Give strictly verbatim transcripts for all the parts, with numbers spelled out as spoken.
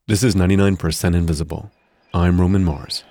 This is ninety-nine percent Invisible. I'm Roman Mars.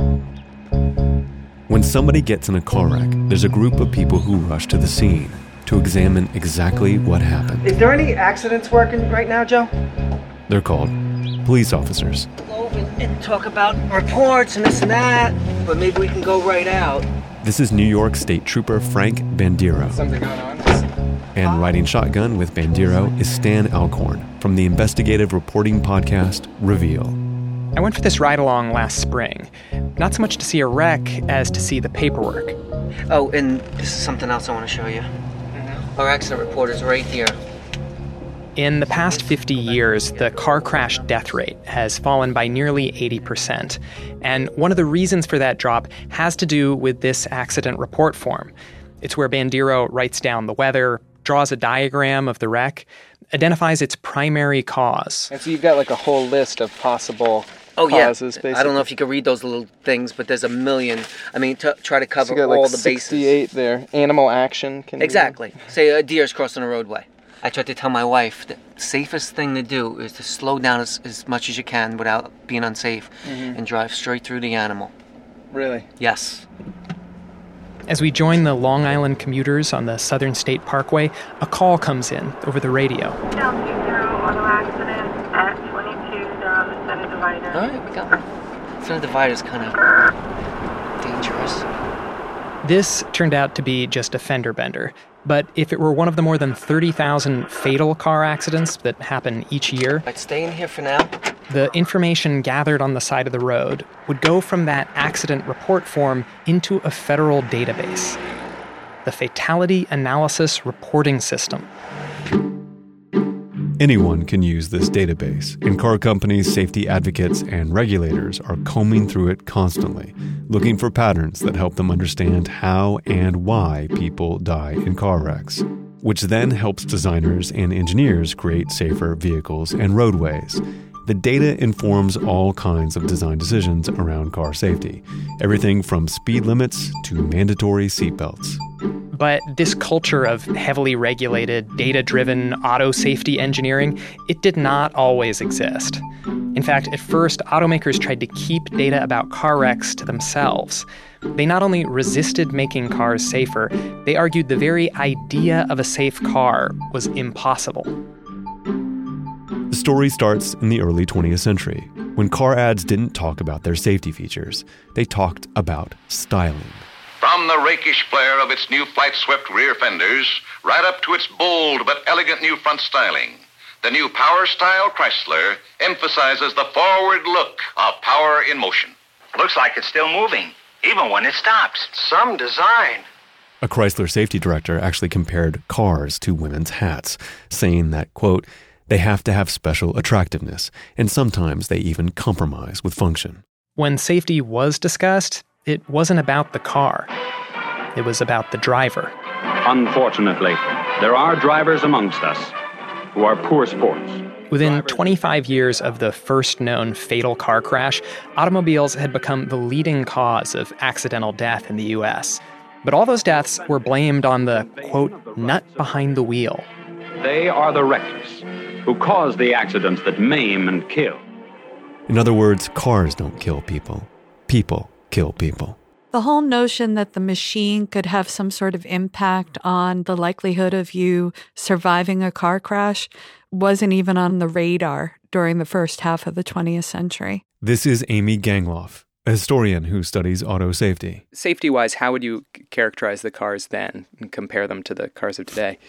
When somebody gets in a car wreck, there's a group of people who rush to the scene to examine exactly what happened. Is there any accidents working right now, Joe? They're called police officers. Go over and talk about reports and this and that, but maybe we can go right out. This is New York State Trooper Frank Bandiero. Something going on? And riding shotgun with Bandiero is Stan Alcorn from the investigative reporting podcast Reveal. I went for this ride-along last spring, not so much to see a wreck as to see the paperwork. Oh, and this is something else I want to show you. Mm-hmm. Our accident report is right here. In the past fifty years, the car crash death rate has fallen by nearly eighty percent. And one of the reasons for that drop has to do with this accident report form. It's where Bandiero writes down the weather, draws a diagram of the wreck, identifies its primary cause. And so you've got like a whole list of possible oh, causes, yeah. basically. I don't know if you can read those little things, but there's a million. I mean, to try to cover so you got all like the bases. sixty-eight there. Animal action. Can exactly. You... Say a deer's crossing a roadway. I tried to tell my wife the safest thing to do is to slow down as, as much as you can without being unsafe mm-hmm. and drive straight through the animal. Really? Yes. As we join the Long Island commuters on the Southern State Parkway, a call comes in over the radio. Down two zero, auto accident at twenty-two down the Center Divider. All right, we got it. Center Divider is kind of dangerous. This turned out to be just a fender bender. But if it were one of the more than thirty thousand fatal car accidents that happen each year, I'd stay in here for now. The information gathered on the side of the road would go from that accident report form into a federal database, the Fatality Analysis Reporting System. Anyone can use this database, and car companies, safety advocates, and regulators are combing through it constantly, looking for patterns that help them understand how and why people die in car wrecks, which then helps designers and engineers create safer vehicles and roadways. The data informs all kinds of design decisions around car safety, everything from speed limits to mandatory seatbelts. But this culture of heavily regulated, data-driven auto safety engineering, it did not always exist. In fact, at first, automakers tried to keep data about car wrecks to themselves. They not only resisted making cars safer, they argued the very idea of a safe car was impossible. The story starts in the early twentieth century, when car ads didn't talk about their safety features. They talked about styling. From the rakish flare of its new flight-swept rear fenders, right up to its bold but elegant new front styling, the new Power Style Chrysler emphasizes the forward look of power in motion. Looks like it's still moving, even when it stops. Some design. A Chrysler safety director actually compared cars to women's hats, saying that, quote, they have to have special attractiveness, and sometimes they even compromise with function. When safety was discussed, it wasn't about the car. It was about the driver. Unfortunately, there are drivers amongst us who are poor sports. Within twenty-five years of the first known fatal car crash, automobiles had become the leading cause of accidental death in the U S. But all those deaths were blamed on the, quote, nut behind the wheel. They are the reckless who cause the accidents that maim and kill. In other words, cars don't kill people. People kill people. The whole notion that the machine could have some sort of impact on the likelihood of you surviving a car crash wasn't even on the radar during the first half of the twentieth century. This is Amy Gangloff, a historian who studies auto safety. Safety-wise, how would you characterize the cars then and compare them to the cars of today?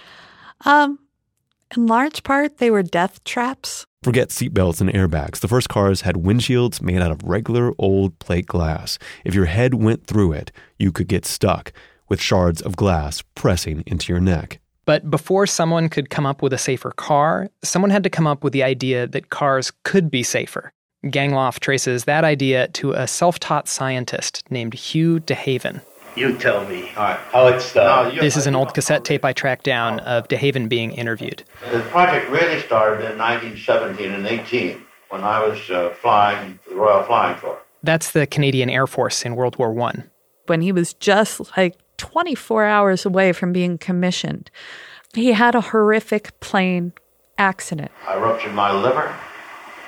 Um, in large part, they were death traps. Forget seatbelts and airbags. The first cars had windshields made out of regular old plate glass. If your head went through it, you could get stuck, with shards of glass pressing into your neck. But before someone could come up with a safer car, someone had to come up with the idea that cars could be safer. Gangloff traces that idea to a self-taught scientist named Hugh DeHaven. You tell me All right. how it started. No, this is an old cassette tape I tracked down of DeHaven being interviewed. The project really started in nineteen seventeen and eighteen when I was uh, flying the Royal Flying Corps. That's the Canadian Air Force in World War One. When he was just like twenty-four hours away from being commissioned, he had a horrific plane accident. I ruptured my liver,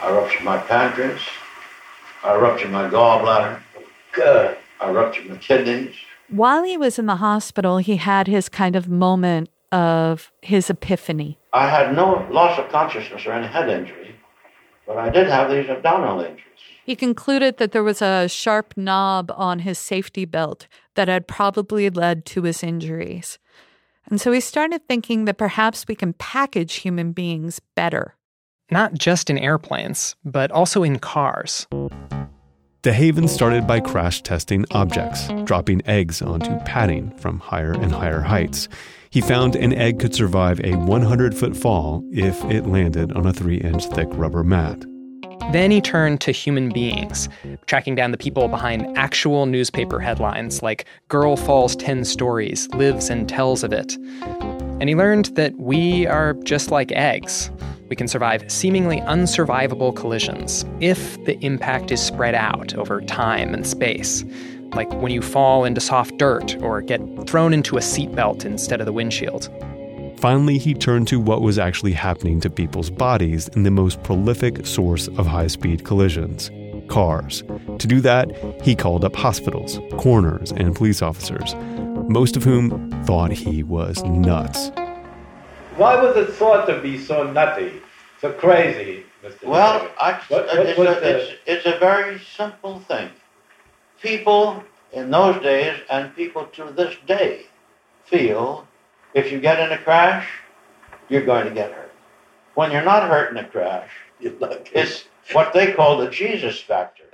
I ruptured my pancreas. I ruptured my gallbladder. Good. I ruptured my kidneys. While he was in the hospital, he had his kind of moment of his epiphany. I had no loss of consciousness or any head injury, but I did have these abdominal injuries. He concluded that there was a sharp knob on his safety belt that had probably led to his injuries. And so he started thinking that perhaps we can package human beings better. Not just in airplanes, but also in cars. DeHaven started by crash testing objects, dropping eggs onto padding from higher and higher heights. He found an egg could survive a hundred-foot fall if it landed on a three-inch thick rubber mat. Then he turned to human beings, tracking down the people behind actual newspaper headlines like "Girl Falls ten Stories, Lives and Tells of It." And he learned that we are just like eggs. We can survive seemingly unsurvivable collisions if the impact is spread out over time and space, like when you fall into soft dirt or get thrown into a seatbelt instead of the windshield. Finally, he turned to what was actually happening to people's bodies in the most prolific source of high-speed collisions, cars. To do that, he called up hospitals, coroners, and police officers, most of whom thought he was nuts. Why was it thought to be so nutty, so crazy, Mister Well, David? I, What- what it's, was a, the- it's, it's a very simple thing. People in those days and people to this day feel if you get in a crash, you're going to get hurt. When you're not hurt in a crash, it's what they call the Jesus factor.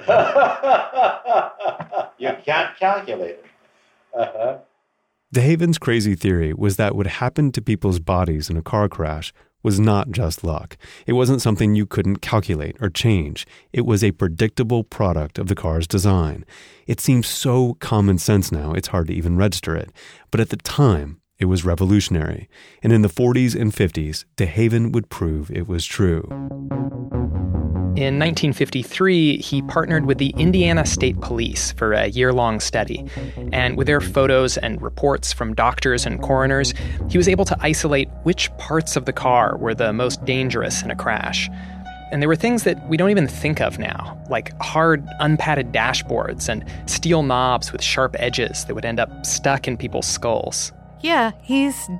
You can't calculate it. Uh-huh. DeHaven's crazy theory was that what happened to people's bodies in a car crash was not just luck. It wasn't something you couldn't calculate or change. It was a predictable product of the car's design. It seems so common sense now, it's hard to even register it. But at the time, it was revolutionary. And in the forties and fifties, DeHaven would prove it was true. In nineteen fifty-three, he partnered with the Indiana State Police for a year-long study. And with their photos and reports from doctors and coroners, he was able to isolate which parts of the car were the most dangerous in a crash. And there were things that we don't even think of now, like hard, unpadded dashboards and steel knobs with sharp edges that would end up stuck in people's skulls. Yeah, he's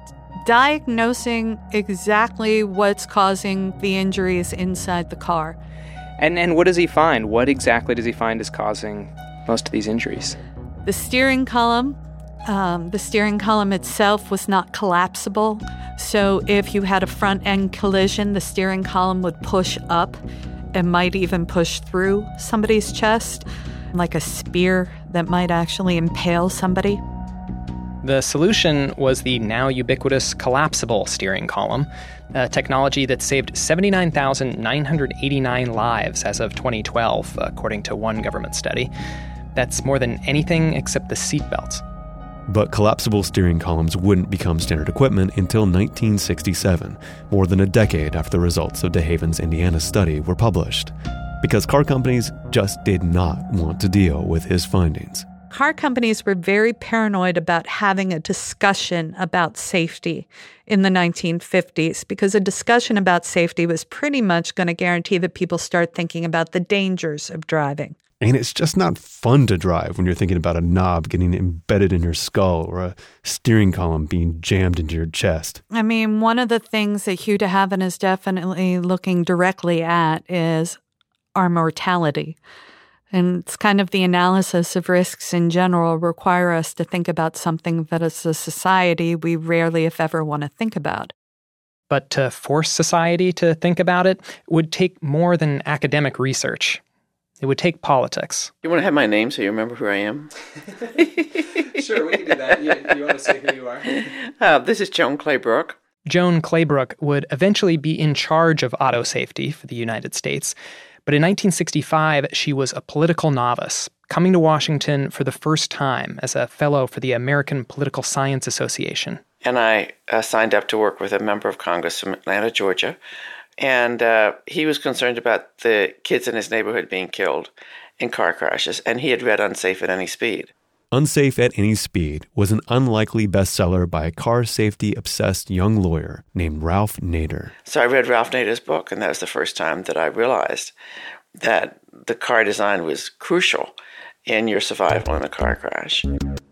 diagnosing exactly what's causing the injuries inside the car. And and what does he find? What exactly does he find is causing most of these injuries? The steering column, um, the steering column itself was not collapsible. So if you had a front-end collision, the steering column would push up and might even push through somebody's chest, like a spear that might actually impale somebody. The solution was the now ubiquitous collapsible steering column, a technology that saved seventy-nine thousand nine hundred eighty-nine lives as of twenty twelve, according to one government study. That's more than anything except the seatbelt. But collapsible steering columns wouldn't become standard equipment until nineteen sixty-seven, more than a decade after the results of DeHaven's Indiana study were published, because car companies just did not want to deal with his findings. Car companies were very paranoid about having a discussion about safety in the nineteen fifties because a discussion about safety was pretty much going to guarantee that people start thinking about the dangers of driving. And it's just not fun to drive when you're thinking about a knob getting embedded in your skull or a steering column being jammed into your chest. I mean, one of the things that Hugh DeHaven is definitely looking directly at is our mortality. And it's kind of the analysis of risks in general require us to think about something that as a society we rarely, if ever, want to think about. But to force society to think about it would take more than academic research. It would take politics. You want to have my name so you remember who I am? Sure, we can do that. You, you want to say who you are? Uh, this is Joan Claybrook. Joan Claybrook would eventually be in charge of auto safety for the United States. But in nineteen sixty-five, she was a political novice, coming to Washington for the first time as a fellow for the American Political Science Association. And I uh, signed up to work with a member of Congress from Atlanta, Georgia. And uh, he was concerned about the kids in his neighborhood being killed in car crashes. And he had read Unsafe at Any Speed. Unsafe at Any Speed was an unlikely bestseller by a car safety-obsessed young lawyer named Ralph Nader. So I read Ralph Nader's book, and that was the first time that I realized that the car design was crucial in your survival in a car crash.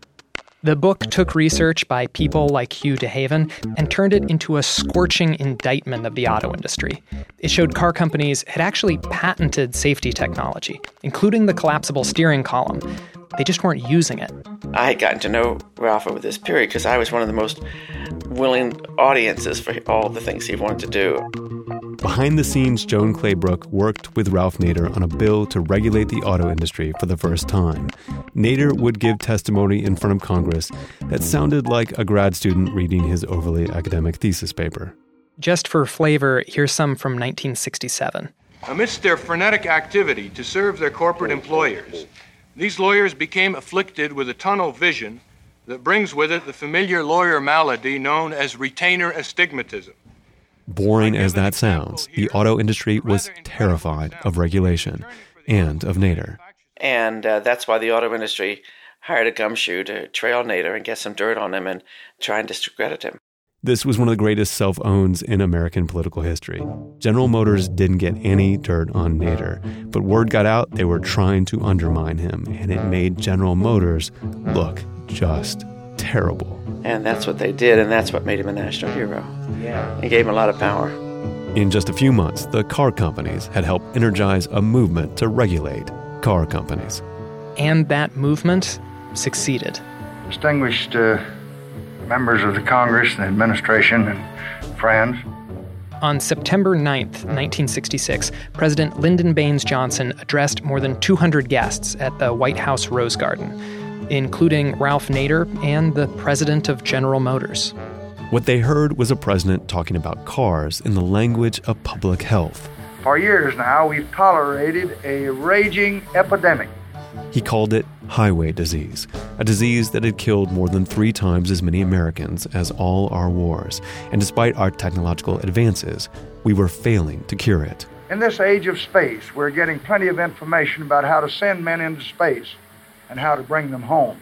The book took research by people like Hugh DeHaven and turned it into a scorching indictment of the auto industry. It showed car companies had actually patented safety technology, including the collapsible steering column. They just weren't using it. I had gotten to know Ralph over this period because I was one of the most willing audiences for all the things he wanted to do. Behind the scenes, Joan Claybrook worked with Ralph Nader on a bill to regulate the auto industry for the first time. Nader would give testimony in front of Congress that sounded like a grad student reading his overly academic thesis paper. Just for flavor, here's some from nineteen sixty-seven. Amidst their frenetic activity to serve their corporate employers, these lawyers became afflicted with a tunnel vision that brings with it the familiar lawyer malady known as retainer astigmatism. Boring as that sounds, the auto industry was terrified of regulation and of Nader. And uh, that's why the auto industry hired a gumshoe to trail Nader and get some dirt on him and try and discredit him. This was one of the greatest self-owns in American political history. General Motors didn't get any dirt on Nader, but word got out they were trying to undermine him, and it made General Motors look just terrible. And that's what they did, and that's what made him a national hero. Yeah. It gave him a lot of power. In just a few months, the car companies had helped energize a movement to regulate car companies. And that movement succeeded. Distinguished uh, members of the Congress and administration and friends. On September ninth, nineteen sixty-six, President Lyndon Baines Johnson addressed more than two hundred guests at the White House Rose Garden, including Ralph Nader and the president of General Motors. What they heard was a president talking about cars in the language of public health. For years now, we've tolerated a raging epidemic. He called it highway disease, a disease that had killed more than three times as many Americans as all our wars. And despite our technological advances, we were failing to cure it. In this age of space, we're getting plenty of information about how to send men into space and how to bring them home.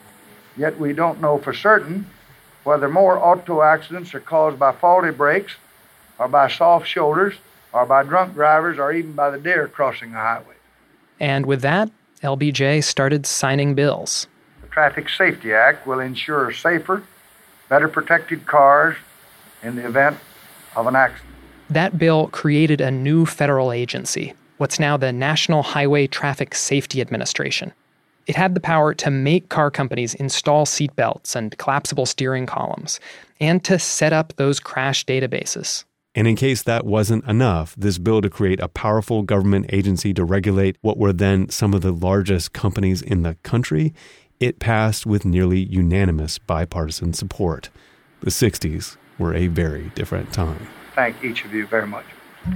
Yet we don't know for certain whether more auto accidents are caused by faulty brakes or by soft shoulders or by drunk drivers or even by the deer crossing the highway. And with that, L B J started signing bills. The Traffic Safety Act will ensure safer, better protected cars in the event of an accident. That bill created a new federal agency, what's now the National Highway Traffic Safety Administration. It had the power to make car companies install seatbelts and collapsible steering columns, and to set up those crash databases. And in case that wasn't enough, this bill to create a powerful government agency to regulate what were then some of the largest companies in the country, it passed with nearly unanimous bipartisan support. The sixties were a very different time. Thank each of you very much.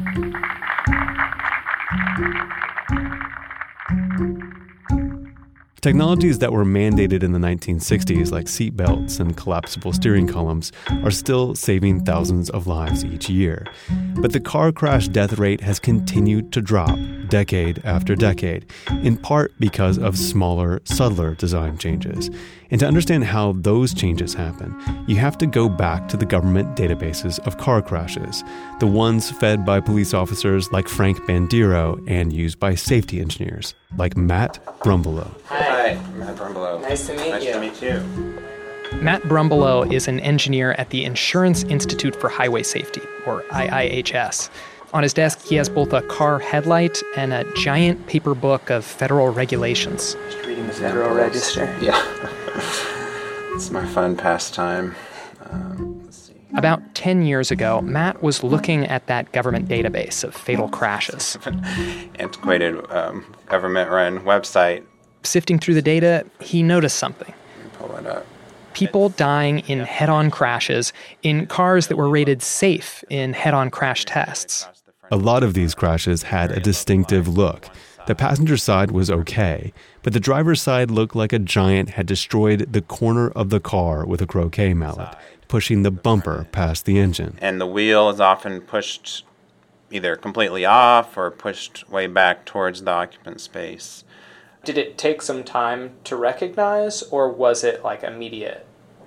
Technologies that were mandated in the nineteen sixties, like seatbelts and collapsible steering columns, are still saving thousands of lives each year. But the car crash death rate has continued to drop decade after decade, in part because of smaller, subtler design changes. And to understand how those changes happen, you have to go back to the government databases of car crashes, the ones fed by police officers like Frank Bandiero and used by safety engineers like Matt Brumbelow. Hi, Matt Brumbelow. Nice to meet nice you. Nice to meet you. Matt Brumbelow is an engineer at the Insurance Institute for Highway Safety, or I I H S. On his desk, he has both a car headlight and a giant paper book of federal regulations. Just reading the Federal Register. Yeah. It's my fun pastime. Um, let's see. About ten years ago, Matt was looking at that government database of fatal crashes. Antiquated um, government-run website. Sifting through the data, he noticed something. Pull it up. People dying in head-on crashes in cars that were rated safe in head-on crash tests. A lot of these crashes had a distinctive look. The passenger side was okay, but the driver's side looked like a giant had destroyed the corner of the car with a croquet mallet, pushing the bumper past the engine. And the wheel is often pushed either completely off or pushed way back towards the occupant space. Did it take some time to recognize, or was it like immediate?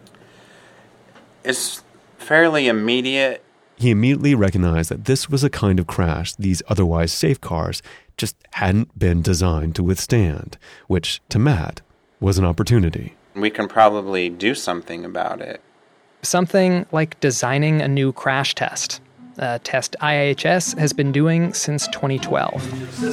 It's fairly immediate. He immediately recognized that this was a kind of crash these otherwise safe cars just hadn't been designed to withstand, which, to Matt, was an opportunity. We can probably do something about it. Something like designing a new crash test, a test I I H S has been doing since twenty twelve.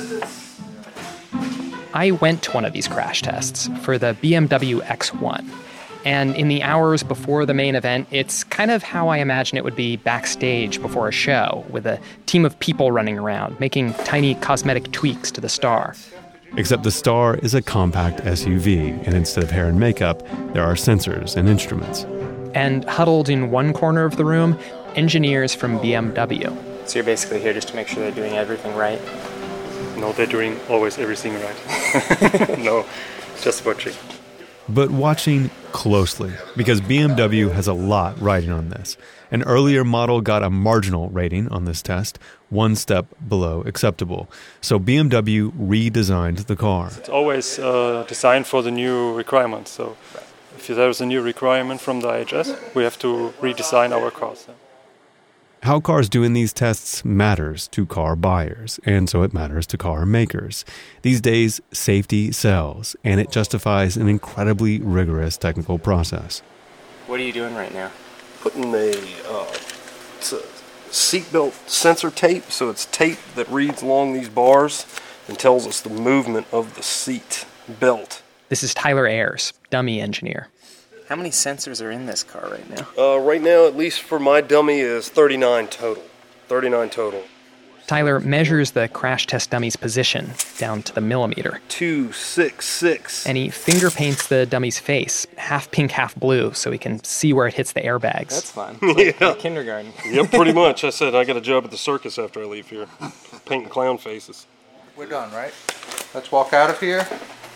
I went to one of these crash tests for the B M W X one. And in the hours before the main event, it's kind of how I imagine it would be backstage before a show, with a team of people running around, making tiny cosmetic tweaks to the Star. Except the Star is a compact S U V, and instead of hair and makeup, there are sensors and instruments. And huddled in one corner of the room, engineers from B M W. So you're basically here just to make sure they're doing everything right? No, they're doing always everything right. No, just watching. But watching closely, because B M W has a lot riding on this. An earlier model got a marginal rating on this test, one step below acceptable. So B M W redesigned the car. It's always uh, designed for the new requirements. So if there's a new requirement from the I H S, we have to redesign our cars. How cars do in these tests matters to car buyers, and so it matters to car makers. These days, safety sells, and it justifies an incredibly rigorous technical process. What are you doing right now? Putting a, uh, it's a seatbelt sensor tape, so it's tape that reads along these bars and tells us the movement of the seat belt. This is Tyler Ayers, dummy engineer. How many sensors are in this car right now? Uh, right now, at least for my dummy, is thirty-nine total. thirty-nine total. Tyler measures the crash test dummy's position down to the millimeter. two six six. And he finger paints the dummy's face, half pink, half blue, so he can see where it hits the airbags. That's fun. It's like Yeah. kindergarten. Yep, pretty much. I said I got a job at the circus after I leave here, painting clown faces. We're done, right? Let's walk out of here.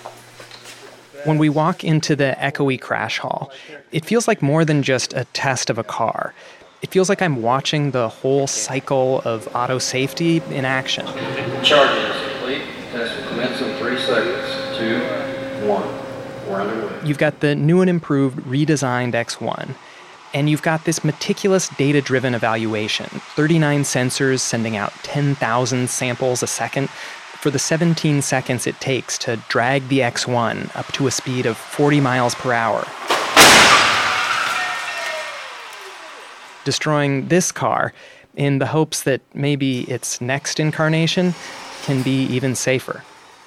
When we walk into the echoey crash hall, it feels like more than just a test of a car. It feels like I'm watching the whole cycle of auto safety in action. Charging is complete. Test will commence in three seconds. Two, one. We're underway. You've got the new and improved redesigned X one, and you've got this meticulous data-driven evaluation, thirty-nine sensors sending out ten thousand samples a second, for the seventeen seconds it takes to drag the X one up to a speed of forty miles per hour. Destroying this car in the hopes that maybe its next incarnation can be even safer.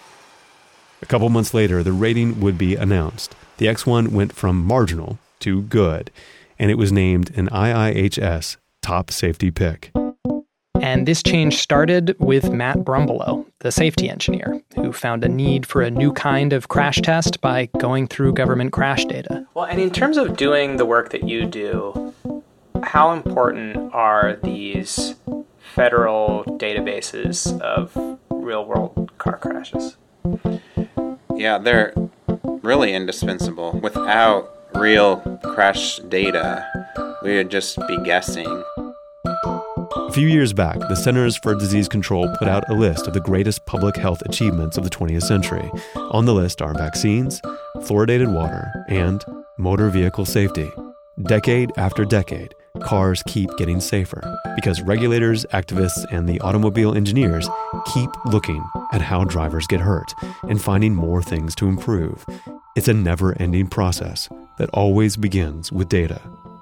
A couple months later, the rating would be announced. The X one went from marginal to good, and it was named an I I H S top safety pick. And this change started with Matt Brumbelow, the safety engineer, who found a need for a new kind of crash test by going through government crash data. Well, and in terms of doing the work that you do, how important are these federal databases of real-world car crashes? Yeah, they're really indispensable. Without real crash data, we would just be guessing. A few years back, the Centers for Disease Control put out a list of the greatest public health achievements of the twentieth century. On the list are vaccines, fluoridated water, and motor vehicle safety. Decade after decade, cars keep getting safer because regulators, activists, and the automobile engineers keep looking at how drivers get hurt and finding more things to improve. It's a never-ending process that always begins with data.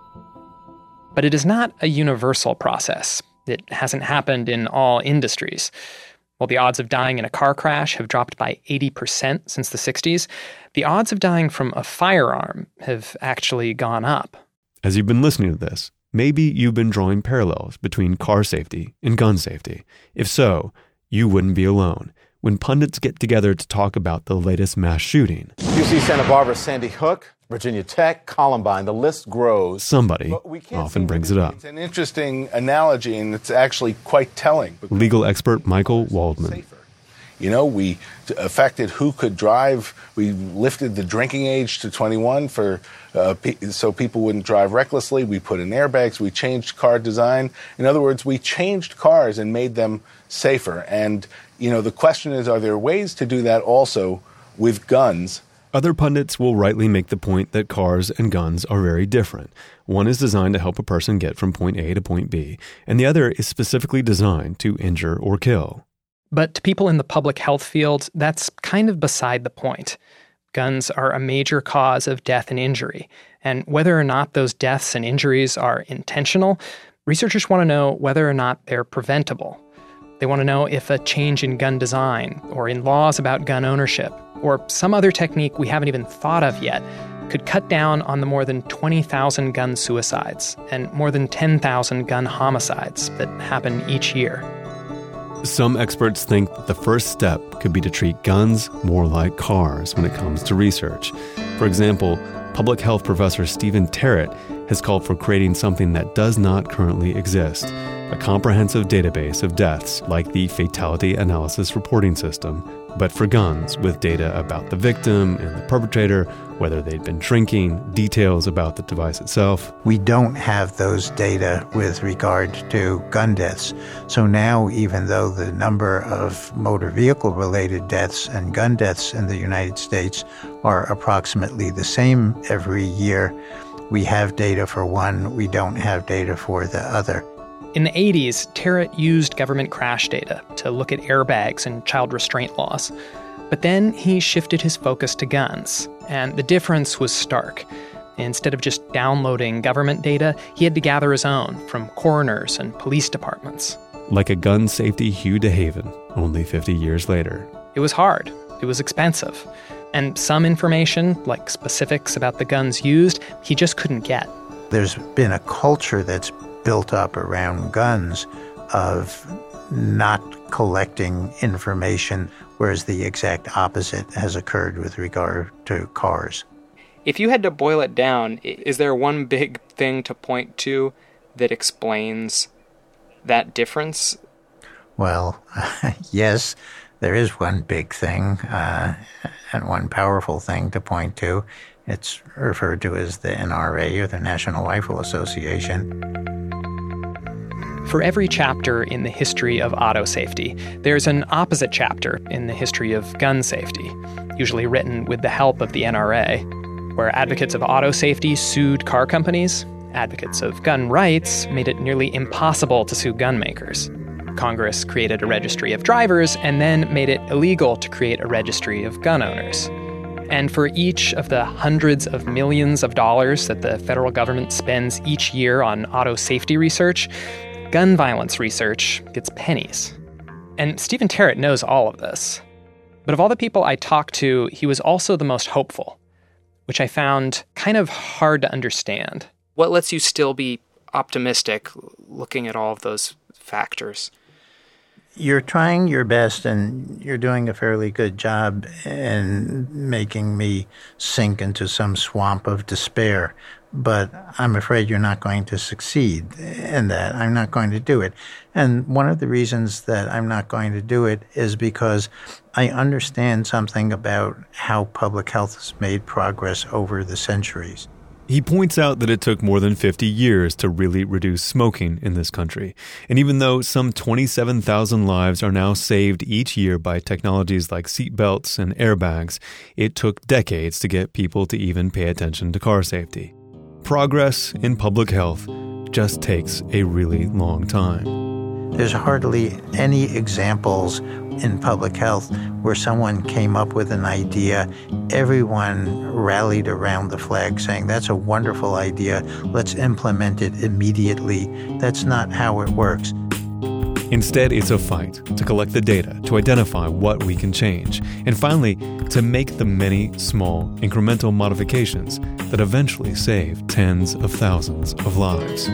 But it is not a universal process. It hasn't happened in all industries. While the odds of dying in a car crash have dropped by eighty percent since the sixties, the odds of dying from a firearm have actually gone up. As you've been listening to this, maybe you've been drawing parallels between car safety and gun safety. If so, you wouldn't be alone. When pundits get together to talk about the latest mass shooting, U C Santa Barbara, Sandy Hook, Virginia Tech, Columbine, the list grows. Somebody often brings it up. It's an interesting analogy, and it's actually quite telling. Legal expert Michael Waldman. You know, we affected who could drive. We lifted the drinking age to twenty-one for uh, pe- so people wouldn't drive recklessly. We put in airbags. We changed car design. In other words, we changed cars and made them safer. And, you know, the question is, are there ways to do that also with guns. Other pundits will rightly make the point that cars and guns are very different. One is designed to help a person get from point A to point B, and the other is specifically designed to injure or kill. But to people in the public health field, that's kind of beside the point. Guns are a major cause of death and injury, and whether or not those deaths and injuries are intentional, researchers want to know whether or not they're preventable. They want to know if a change in gun design, or in laws about gun ownership, or some other technique we haven't even thought of yet, could cut down on the more than twenty thousand gun suicides and more than ten thousand gun homicides that happen each year. Some experts think that the first step could be to treat guns more like cars when it comes to research. For example, public health professor Stephen Terrett has called for creating something that does not currently exist, a comprehensive database of deaths like the Fatality Analysis Reporting System, but for guns, with data about the victim and the perpetrator, whether they'd been drinking, details about the device itself. We don't have those data with regard to gun deaths. So now, even though the number of motor vehicle-related deaths and gun deaths in the United States are approximately the same every year, we have data for one, we don't have data for the other. In the eighties, Terrett used government crash data to look at airbags and child restraint laws. But then he shifted his focus to guns, and the difference was stark. Instead of just downloading government data, he had to gather his own from coroners and police departments. Like a gun safety Hugh DeHaven, only fifty years later. It was hard. It was expensive. And some information, like specifics about the guns used, he just couldn't get. There's been a culture that's built up around guns of not collecting information, whereas the exact opposite has occurred with regard to cars. If you had to boil it down, is there one big thing to point to that explains that difference? Well, yes, there is one big thing uh, and one powerful thing to point to. It's referred to as the N R A, or the National Rifle Association. For every chapter in the history of auto safety, there's an opposite chapter in the history of gun safety, usually written with the help of the N R A, where advocates of auto safety sued car companies. Advocates of gun rights made it nearly impossible to sue gun makers. Congress created a registry of drivers and then made it illegal to create a registry of gun owners. And for each of the hundreds of millions of dollars that the federal government spends each year on auto safety research, gun violence research gets pennies. And Stephen Terrett knows all of this. But of all the people I talked to, he was also the most hopeful, which I found kind of hard to understand. What lets you still be optimistic looking at all of those factors? You're trying your best, and you're doing a fairly good job in making me sink into some swamp of despair. But I'm afraid you're not going to succeed in that. I'm not going to do it. And one of the reasons that I'm not going to do it is because I understand something about how public health has made progress over the centuries. He points out that it took more than fifty years to really reduce smoking in this country. And even though some twenty-seven thousand lives are now saved each year by technologies like seatbelts and airbags, it took decades to get people to even pay attention to car safety. Progress in public health just takes a really long time. There's hardly any examples in public health where someone came up with an idea, everyone rallied around the flag saying, that's a wonderful idea, let's implement it immediately. That's not how it works. Instead, it's a fight to collect the data, to identify what we can change, and finally, to make the many small, incremental modifications that eventually save tens of thousands of lives.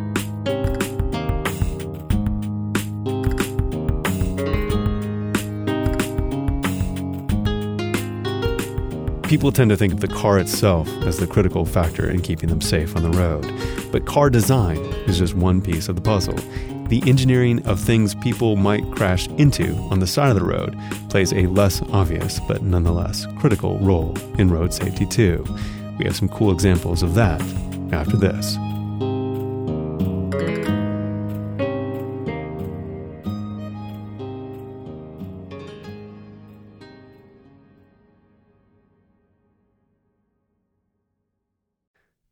People tend to think of the car itself as the critical factor in keeping them safe on the road. But car design is just one piece of the puzzle. The engineering of things people might crash into on the side of the road plays a less obvious but nonetheless critical role in road safety too. We have some cool examples of that after this.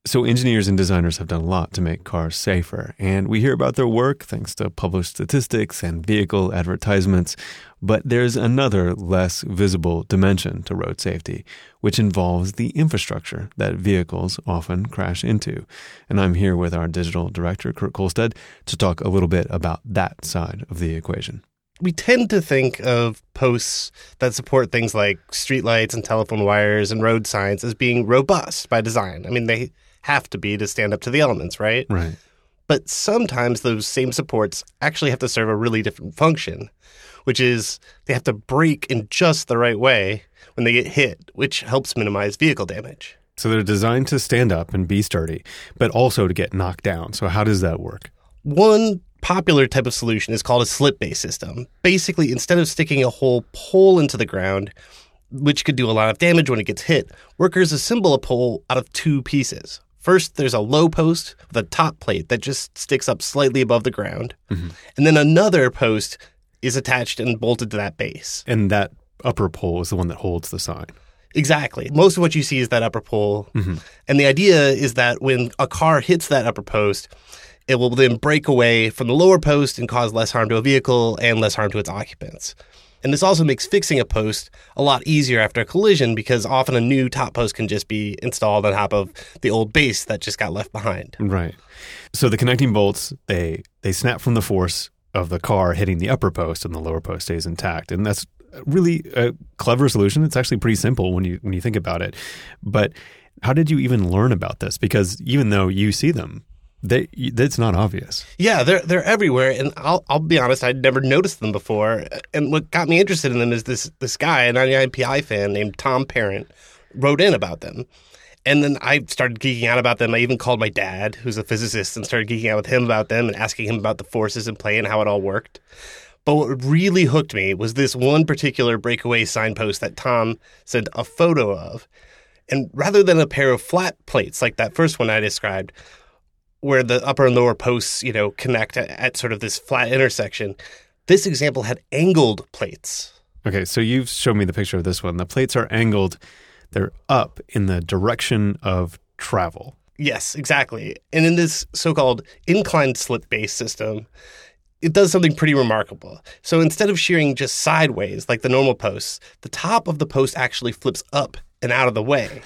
So engineers and designers have done a lot to make cars safer, and we hear about their work thanks to published statistics and vehicle advertisements. But there's another less visible dimension to road safety, which involves the infrastructure that vehicles often crash into. And I'm here with our digital director, Kurt Kolstad, to talk a little bit about that side of the equation. We tend to think of posts that support things like streetlights and telephone wires and road signs as being robust by design. I mean, they have to be to stand up to the elements, right? Right. But sometimes those same supports actually have to serve a really different function, which is they have to brake in just the right way when they get hit, which helps minimize vehicle damage. So they're designed to stand up and be sturdy, but also to get knocked down. So how does that work? One popular type of solution is called a slip-based system. Basically, instead of sticking a whole pole into the ground, which could do a lot of damage when it gets hit, workers assemble a pole out of two pieces. First, there's a low post with a top plate that just sticks up slightly above the ground. Mm-hmm. And then another post is attached and bolted to that base. And that upper pole is the one that holds the sign. Exactly. Most of what you see is that upper pole. Mm-hmm. And the idea is that when a car hits that upper post, it will then break away from the lower post and cause less harm to a vehicle and less harm to its occupants. And this also makes fixing a post a lot easier after a collision because often a new top post can just be installed on top of the old base that just got left behind. Right. So the connecting bolts, they they snap from the force of the car hitting the upper post and the lower post stays intact. And that's really a clever solution. It's actually pretty simple when you when you think about it. But how did you even learn about this? Because even though you see them, They, that's not obvious. Yeah, they're they're everywhere, and I'll I'll be honest, I'd never noticed them before. And what got me interested in them is this this guy, a ninety-nine P I fan named Tom Parent, wrote in about them. And then I started geeking out about them. I even called my dad, who's a physicist, and started geeking out with him about them and asking him about the forces in play and how it all worked. But what really hooked me was this one particular breakaway signpost that Tom sent a photo of. And rather than a pair of flat plates like that first one I described, where the upper and lower posts, you know, connect at, at sort of this flat intersection, this example had angled plates. Okay, so you've shown me the picture of this one. The plates are angled. They're up in the direction of travel. Yes, exactly. And in this so-called inclined slip-based system, it does something pretty remarkable. So instead of shearing just sideways like the normal posts, the top of the post actually flips up and out of the way.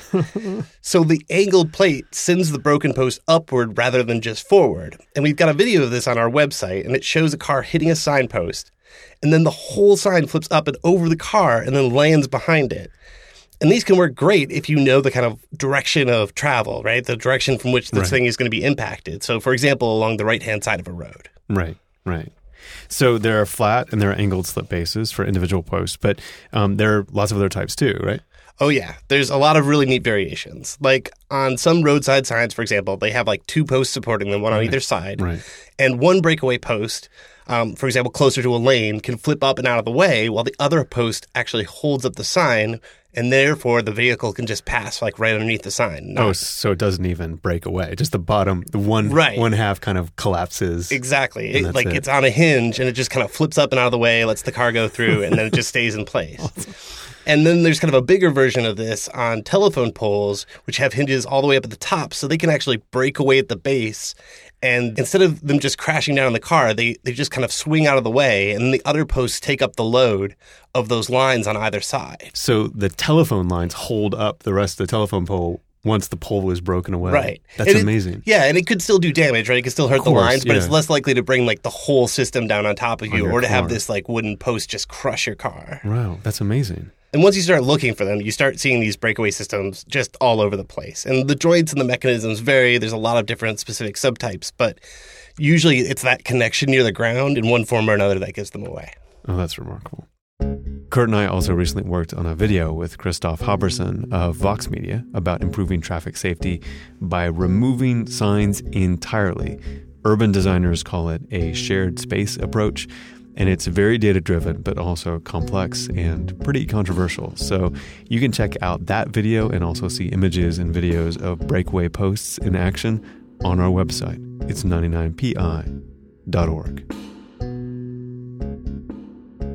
So the angled plate sends the broken post upward rather than just forward. And we've got a video of this on our website, and it shows a car hitting a signpost, and then the whole sign flips up and over the car and then lands behind it. And these can work great if you know the kind of direction of travel, right? The direction from which this Right. thing is going to be impacted. So, for example, along the right-hand side of a road. Right, right. So there are flat and there are angled slip bases for individual posts, but um, there are lots of other types too, right? Oh, yeah. There's a lot of really neat variations. Like on some roadside signs, for example, they have like two posts supporting them, one on Right. either side. Right. And one breakaway post, um, for example, closer to a lane, can flip up and out of the way while the other post actually holds up the sign, and therefore the vehicle can just pass like right underneath the sign. Oh, so it doesn't even break away. Just the bottom, the one Right. one half kind of collapses. Exactly. And It, that's like it. it's on a hinge and it just kind of flips up and out of the way, lets the car go through, and then it just stays in place. And then there's kind of a bigger version of this on telephone poles, which have hinges all the way up at the top, so they can actually break away at the base. And instead of them just crashing down on the car, they, they just kind of swing out of the way, and the other posts take up the load of those lines on either side. So the telephone lines hold up the rest of the telephone pole once the pole is broken away. Right. That's And it- amazing. Yeah, and it could still do damage, right? It could still hurt Of the course, lines, but it's yeah. less likely to bring like the whole system down on top of On you, your or to have car. this like wooden post just crush your car. Wow, that's amazing. And once you start looking for them, you start seeing these breakaway systems just all over the place. And the joints and the mechanisms vary. There's a lot of different specific subtypes, but usually it's that connection near the ground in one form or another that gives them away. Oh, that's remarkable. Kurt and I also recently worked on a video with Christoph Haberson of Vox Media about improving traffic safety by removing signs entirely. Urban designers call it a shared space approach, and it's very data-driven, but also complex and pretty controversial. So you can check out that video and also see images and videos of breakaway posts in action on our website. It's ninety-nine P I dot org.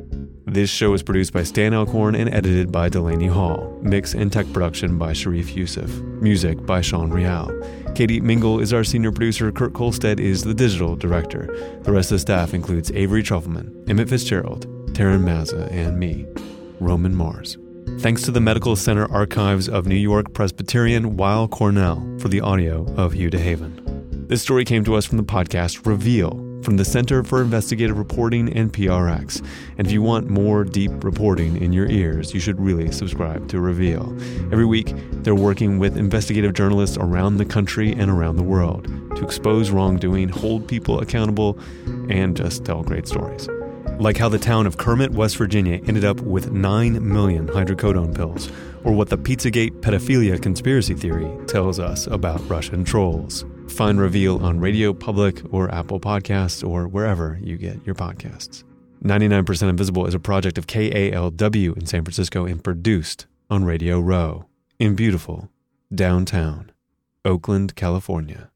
This show is produced by Stan Alcorn and edited by Delaney Hall. Mix and tech production by Sharif Youssef. Music by Sean Rial. Katie Mingle is our senior producer. Kurt Kolstad is the digital director. The rest of the staff includes Avery Trufelman, Emmett Fitzgerald, Taryn Mazza, and me, Roman Mars. Thanks to the Medical Center Archives of New York Presbyterian Weill Cornell for the audio of Hugh DeHaven. This story came to us from the podcast Reveal, from the Center for Investigative Reporting and P R X. And if you want more deep reporting in your ears, you should really subscribe to Reveal. Every week, they're working with investigative journalists around the country and around the world to expose wrongdoing, hold people accountable, and just tell great stories. Like how the town of Kermit, West Virginia ended up with nine million hydrocodone pills, or what the Pizzagate pedophilia conspiracy theory tells us about Russian trolls. Find Reveal on Radio Public or Apple Podcasts or wherever you get your podcasts. ninety-nine percent Invisible is a project of K A L W in San Francisco and produced on Radio Row in beautiful downtown Oakland, California.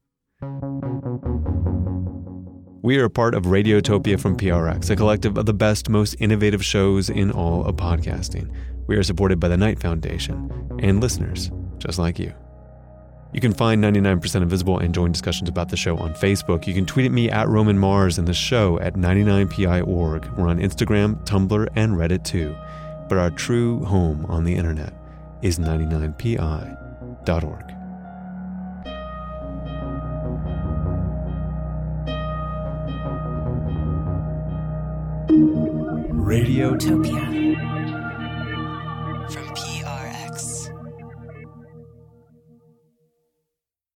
We are a part of Radiotopia from P R X, a collective of the best, most innovative shows in all of podcasting. We are supported by the Knight Foundation and listeners just like you. You can find ninety-nine percent Invisible and join discussions about the show on Facebook. You can tweet at me at Roman Mars and the show at ninety-nine P I dot org. We're on Instagram, Tumblr, and Reddit too. But our true home on the internet is ninety-nine P I dot org. Radiotopia.